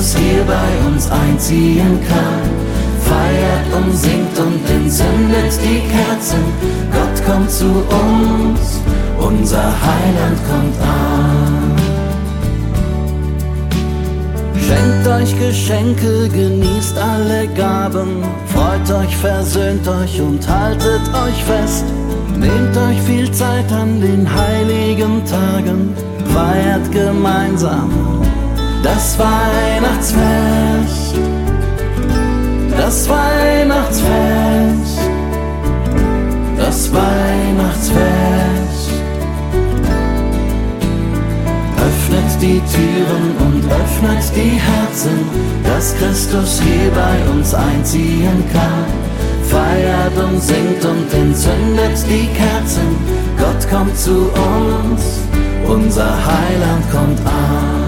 Christus hier bei uns einziehen kann. Feiert und singt und entzündet die Kerzen, Gott kommt zu uns, unser Heiland kommt an. Schenkt euch Geschenke, genießt alle Gaben, freut euch, versöhnt euch und haltet euch fest. Nehmt euch viel Zeit an den heiligen Tagen, feiert gemeinsam das Weihnachtsfest. Das Weihnachtsfest, das Weihnachtsfest. Öffnet die Türen und öffnet die Herzen, dass Christus hier bei uns einziehen kann. Feiert und singt und entzündet die Kerzen, Gott kommt zu uns, unser Heiland kommt an.